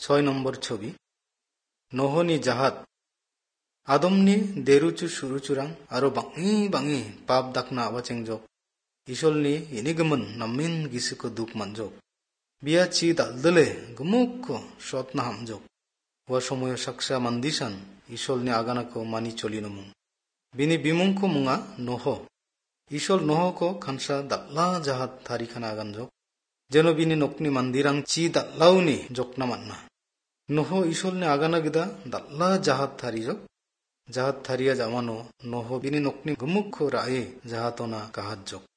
6 ছবি নহনি জাহাত আদমনি দেরুচু সুরুচুরাং আরো বাঙি বাঙি পাপ দাকনা আবাচেংজক ইসলনি ইনিগমন নামিন গিসিকো দুক মানজক বিয়া চি দালদলে গমুকো সতনা হামজক ওয়া সময় সাকসা মান্দিসান ইসলনি আগানাকো মানি চলিনমুং বিনি বিমুংকো মুঙা নহ ইসল নহকো খানসা দাল্লা জাহাত থারিখানা আগানজক যেন বিনি নকনি মান্দিরাং চি দাল্লাউনি জকনা মান্না নহ ইসলনি আগানা গিদা দাল্লা জাহাত থারিজক জাহাত থারিয়া জামানো নহ বিনি নকনি গমুকো রায়ে জাহাতনা কাহাজ্জক